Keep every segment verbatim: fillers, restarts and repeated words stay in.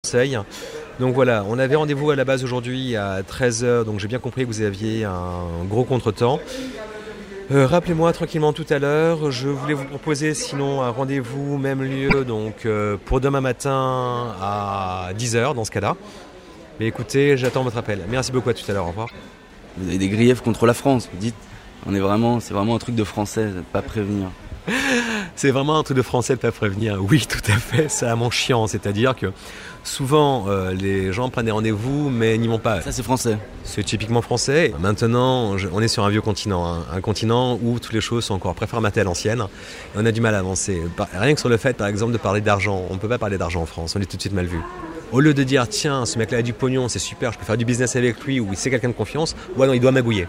Marseille. Donc voilà, on avait rendez-vous à la base aujourd'hui à treize heures, donc j'ai bien compris que vous aviez un gros contretemps. Euh, rappelez-moi tranquillement tout à l'heure, je voulais vous proposer sinon un rendez-vous, même lieu, donc euh, pour demain matin à dix heures dans ce cas-là. Mais écoutez, j'attends votre appel. Merci beaucoup, à tout à l'heure, au revoir. Vous avez des griefs contre la France, vous dites. On est vraiment, c'est vraiment un truc de français, de pas prévenir. C'est vraiment un truc de français de pas prévenir. Oui, tout à fait, c'est vraiment chiant. C'est-à-dire que souvent, euh, les gens prennent des rendez-vous, mais n'y vont pas. Ça, c'est français. C'est typiquement français. Maintenant, je, on est sur un vieux continent, hein, un continent où toutes les choses sont encore préformatées à l'ancienne. Et on a du mal à avancer. Par, rien que sur le fait, par exemple, de parler d'argent. On ne peut pas parler d'argent en France, on est tout de suite mal vu. Au lieu de dire, tiens, ce mec-là a du pognon, c'est super, je peux faire du business avec lui, ou c'est quelqu'un de confiance, ouais, non, il doit magouiller.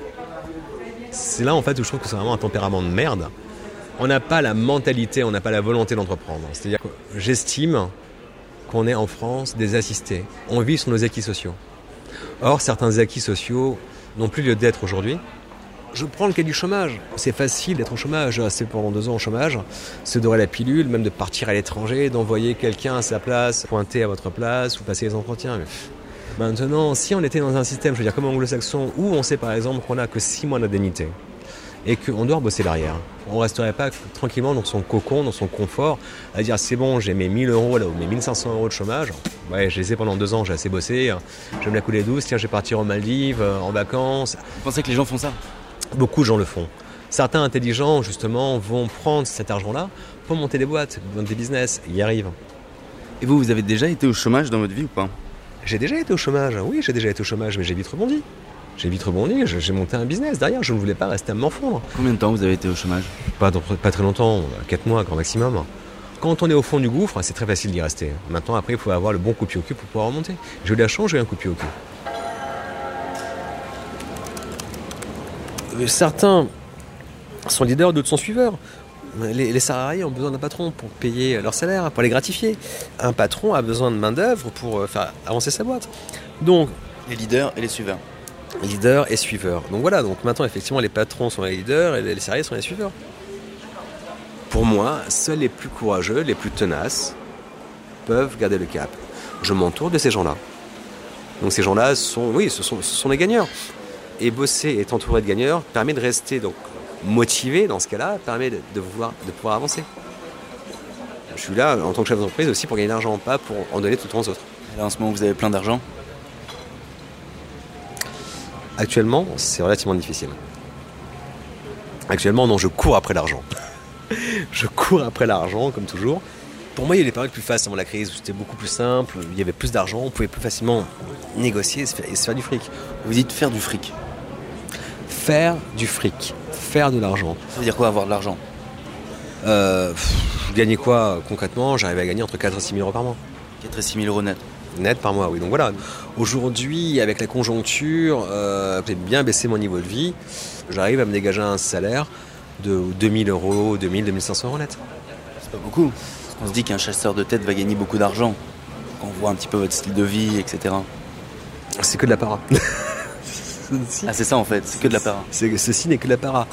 C'est là, en fait, où je trouve que c'est vraiment un tempérament de merde. On n'a pas la mentalité, on n'a pas la volonté d'entreprendre. C'est-à-dire que j'estime qu'on est en France des assistés. On vit sur nos acquis sociaux. Or, certains acquis sociaux n'ont plus lieu d'être aujourd'hui. Je prends le cas du chômage. C'est facile d'être au chômage. J'ai resté pendant deux ans au chômage. Se dorer la pilule, même de partir à l'étranger, d'envoyer quelqu'un à sa place, pointer à votre place ou passer les entretiens. Maintenant, si on était dans un système, je veux dire, comme anglo-saxon, où on sait par exemple qu'on n'a que six mois d'indemnité, et qu'on doit bosser l'arrière. On ne resterait pas tranquillement dans son cocon, dans son confort, à dire c'est bon, j'ai mes mille euros là, ou mes mille cinq cents euros de chômage. Ouais, je les ai pendant deux ans, j'ai assez bossé, je vais me la couler douce, tiens, je vais partir aux Maldives, en vacances. Vous pensez que les gens font ça ? Beaucoup de gens le font. Certains intelligents, justement, vont prendre cet argent-là pour monter des boîtes, des business, ils y arrivent. Et vous, vous avez déjà été au chômage dans votre vie ou pas ? J'ai déjà été au chômage, oui, j'ai déjà été au chômage, mais j'ai vite rebondi. J'ai vite rebondi, j'ai monté un business derrière, je ne voulais pas rester à m'enfondre. Combien de temps vous avez été au chômage ? Pas, pas très longtemps, quatre mois grand maximum. Quand on est au fond du gouffre, c'est très facile d'y rester. Maintenant, après, il faut avoir le bon coup de pied au cul pour pouvoir remonter. J'ai eu de la chance, j'ai eu un coup de pied au cul. Certains sont leaders, d'autres sont suiveurs. Les, les salariés ont besoin d'un patron pour payer leur salaire, pour les gratifier. Un patron a besoin de main-d'œuvre pour faire avancer sa boîte. Donc, les leaders et les suiveurs. Leaders et suiveurs. Donc voilà, donc maintenant effectivement les patrons sont les leaders et les salariés sont les suiveurs. Pour moi, seuls les plus courageux, les plus tenaces peuvent garder le cap. Je m'entoure de ces gens-là. Donc ces gens-là sont, oui, ce sont, ce sont des gagneurs. Et bosser et être entouré de gagneurs permet de rester donc motivé dans ce cas-là, permet de, de, pouvoir, de pouvoir avancer. Je suis là en tant que chef d'entreprise aussi pour gagner de l'argent, pas pour en donner tout le temps aux autres. Et là en ce moment vous avez plein d'argent ? Actuellement, c'est relativement difficile. Actuellement, non, je cours après l'argent. je cours après l'argent, comme toujours. Pour moi, il y a des périodes plus faciles avant la crise, où c'était beaucoup plus simple, il y avait plus d'argent, on pouvait plus facilement négocier et se faire, et se faire du fric. Vous dites faire du fric ? Faire du fric, faire de l'argent. Ça veut dire quoi, avoir de l'argent ? euh, pff, Gagner quoi, concrètement ? J'arrivais à gagner entre quatre et six mille euros par mois. quatre et six mille euros net ? Net par mois, oui. Donc voilà, aujourd'hui, avec la conjoncture, euh, j'ai bien baissé mon niveau de vie. J'arrive à me dégager un salaire de deux mille euros, deux mille, deux mille cinq cents euros net. C'est pas beaucoup. On se dit qu'un chasseur de tête va gagner beaucoup d'argent. Quand on voit un petit peu votre style de vie, et cetera. C'est que de la para. Ah, c'est ça en fait, c'est que de la para. C'est, ceci n'est que de la para.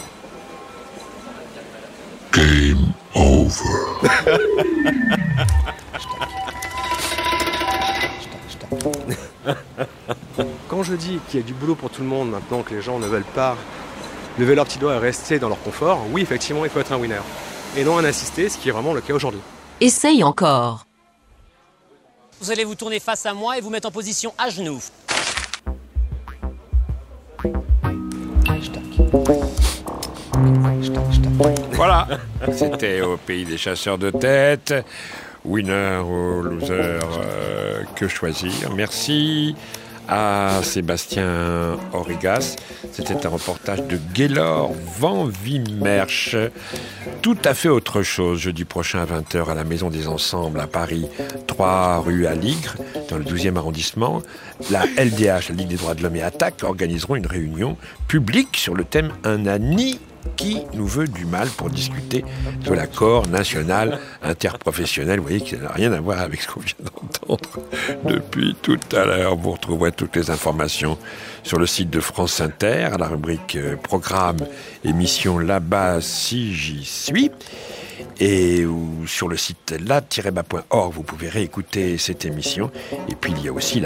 Game over. Quand je dis qu'il y a du boulot pour tout le monde maintenant, que les gens ne veulent pas lever leur petit doigt et rester dans leur confort, oui, effectivement, il faut être un winner. Et non un assisté, ce qui est vraiment le cas aujourd'hui. Essaye encore. Vous allez vous tourner face à moi et vous mettre en position à genoux. Voilà, c'était au pays des chasseurs de tête. Winner ou loser, euh, que choisir. Merci à Sébastien Origas. C'était un reportage de Gaylor Van Wimmersch. Tout à fait autre chose, jeudi prochain à vingt heures à la Maison des Ensembles à Paris, trois rue Aligre, dans le douzième arrondissement. La L D H, la Ligue des droits de l'homme et Attaque, organiseront une réunion publique sur le thème « Un Nani qui nous veut du mal » pour discuter de l'accord national interprofessionnel. Vous voyez qu'il n'a rien à voir avec ce qu'on vient d'entendre depuis tout à l'heure. Vous retrouverez toutes les informations sur le site de France Inter, à la rubrique euh, programme, émission là-bas si j'y suis. Et ou sur le site la tiret bas point org, vous pouvez réécouter cette émission. Et puis il y a aussi la